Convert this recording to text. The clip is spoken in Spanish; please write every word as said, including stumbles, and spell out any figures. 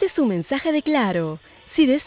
Este es un mensaje de Claro. Si deseas